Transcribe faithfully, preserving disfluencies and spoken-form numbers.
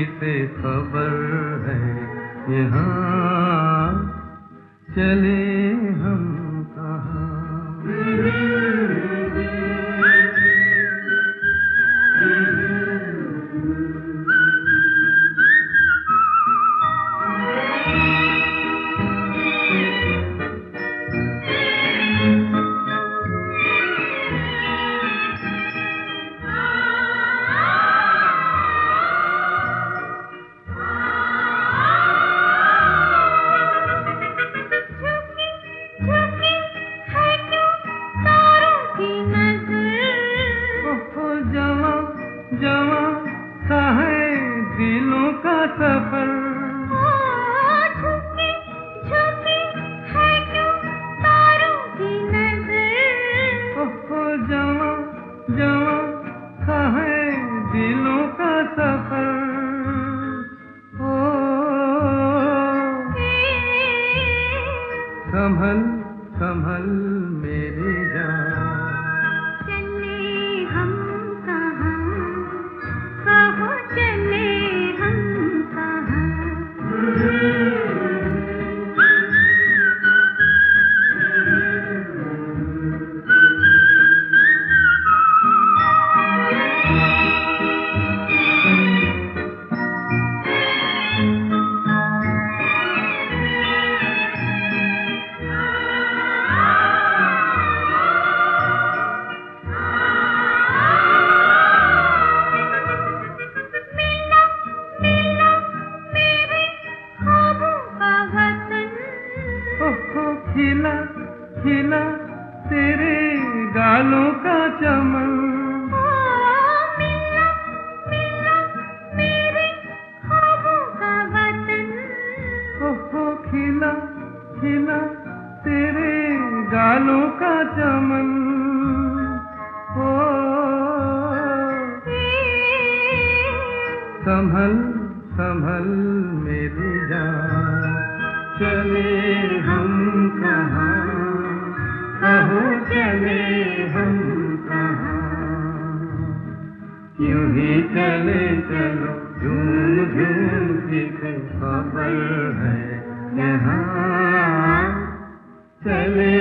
से खबर है यहाँ चले हम कहाँ। जवां सा है दिलों का सफर, झुकी झुकी है क्यों तारों की नजर। ओहो जवां जवां सा है दिलों का सफर। ओ संभल संभल मेरी जान, खिला खिला तेरे गालों का चमन। मिलना मिलना मेरे ख्वाबों का वतन। ओहो खिला खिला तेरे गालों का चमन। ओ संभल संभल मेरी जान, चले हम कहाँ, कहो चले हम कहाँ। यूं ही चले चलो झूम झूम की कोई खबर है यहाँ चले